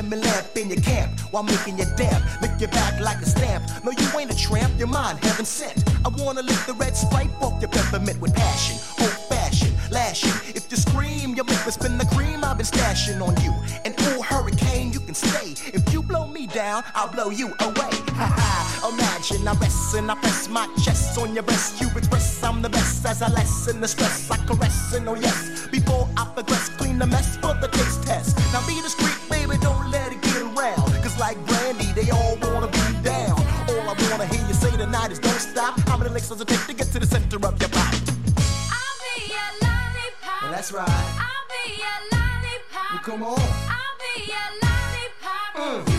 lemon lamp in your camp while making you damp. Lick your back like a stamp. No, you ain't a tramp, your mind heaven sent. I wanna lick the red stripe off your peppermint with passion. Old fashioned, lashing. If you scream, you make me spin the cream I've been stashing on you. An old hurricane, you can stay. If you blow me down, I'll blow you away. Ha ha, imagine I rest and I press my chest on your breast. You express I'm the best as I lessen the stress. I caress and oh yes, before I progress, clean the mess for the taste test. Now be discreet, baby, don't let it get around. Cause like Brandy, they all wanna be down. All I wanna hear you say tonight is don't stop. How many licks does it take to get to the center of your body? I'll be your lollipop. Well, that's right. I'll be your lollipop. Well, come on. I'll be your lollipop.